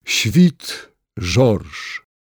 Świt Georges.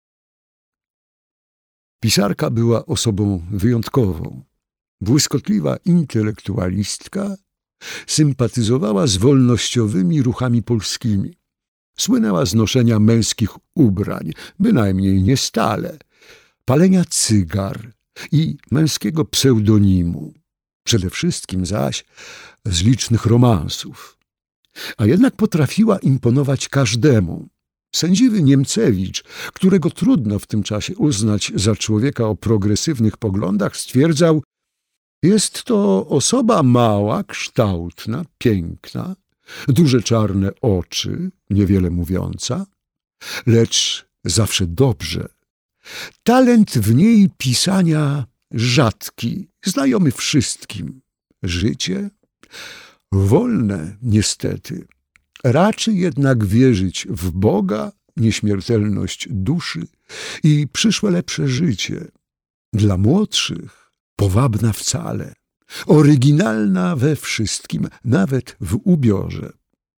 Pisarka była osobą wyjątkową. Błyskotliwa intelektualistka, sympatyzowała z wolnościowymi ruchami polskimi. Słynęła z noszenia męskich ubrań, bynajmniej nie stale, palenia cygar i męskiego pseudonimu. Przede wszystkim zaś z licznych romansów. A jednak potrafiła imponować każdemu. Sędziwy Niemcewicz, którego trudno w tym czasie uznać za człowieka o progresywnych poglądach, stwierdzał: jest to osoba mała, kształtna, piękna, duże czarne oczy, niewiele mówiąca, lecz zawsze dobrze. Talent w niej pisania rzadki, znajomy wszystkim. Życie wolne niestety. Raczy jednak wierzyć w Boga, nieśmiertelność duszy i przyszłe lepsze życie. Dla młodszych powabna wcale, oryginalna we wszystkim, nawet w ubiorze.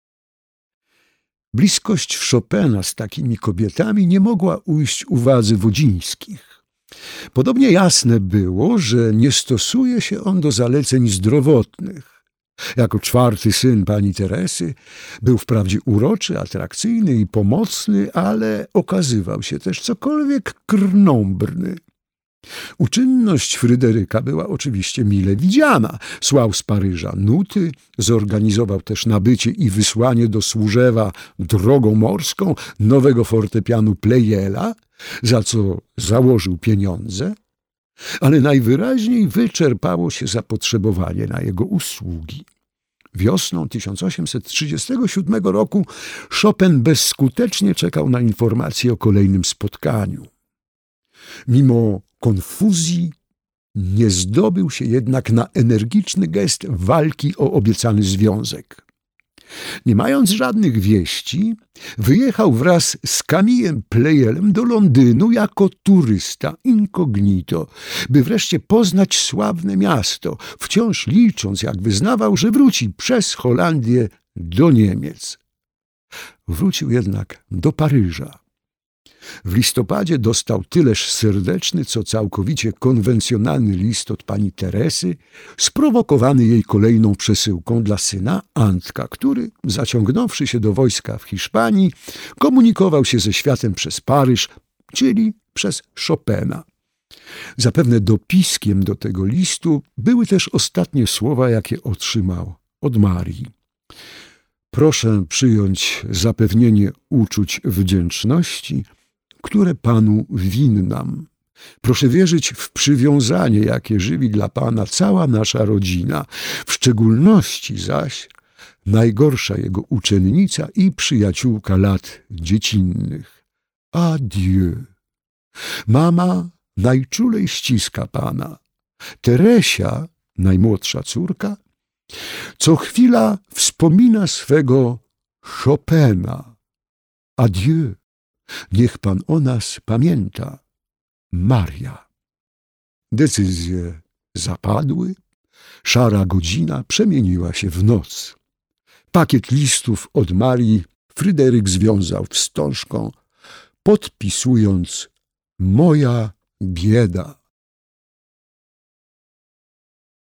Bliskość Chopina z takimi kobietami nie mogła ujść uwadze Wodzińskich. Podobnie jasne było, że nie stosuje się on do zaleceń zdrowotnych. Jako czwarty syn pani Teresy był wprawdzie uroczy, atrakcyjny i pomocny, ale okazywał się też cokolwiek krnąbrny. Uczynność Fryderyka była oczywiście mile widziana. Słał z Paryża nuty, zorganizował też nabycie i wysłanie do Służewa drogą morską nowego fortepianu Pleyela, za co założył pieniądze, ale najwyraźniej wyczerpało się zapotrzebowanie na jego usługi. Wiosną 1837 roku Chopin bezskutecznie czekał na informacje o kolejnym spotkaniu. Mimo konfuzji nie zdobył się jednak na energiczny gest walki o obiecany związek. Nie mając żadnych wieści, wyjechał wraz z Camillem Pleyelem do Londynu jako turysta incognito, by wreszcie poznać sławne miasto, wciąż licząc, jak wyznawał, że wróci przez Holandię do Niemiec. Wrócił jednak do Paryża. W listopadzie dostał tyleż serdeczny, co całkowicie konwencjonalny list od pani Teresy, sprowokowany jej kolejną przesyłką dla syna Antka, który, zaciągnąwszy się do wojska w Hiszpanii, komunikował się ze światem przez Paryż, czyli przez Chopina. Zapewne dopiskiem do tego listu były też ostatnie słowa, jakie otrzymał od Marii. Proszę przyjąć zapewnienie uczuć wdzięczności, które Panu winnam. Proszę wierzyć w przywiązanie, jakie żywi dla Pana cała nasza rodzina, w szczególności zaś najgorsza jego uczennica i przyjaciółka lat dziecinnych. Adieu. Mama najczulej ściska Pana. Teresia, najmłodsza córka, co chwila wspomina swego Chopina. Adieu. Niech Pan o nas pamięta. Maria. Decyzje zapadły, szara godzina przemieniła się w noc. Pakiet listów od Marii Fryderyk związał wstążką, podpisując: moja bieda.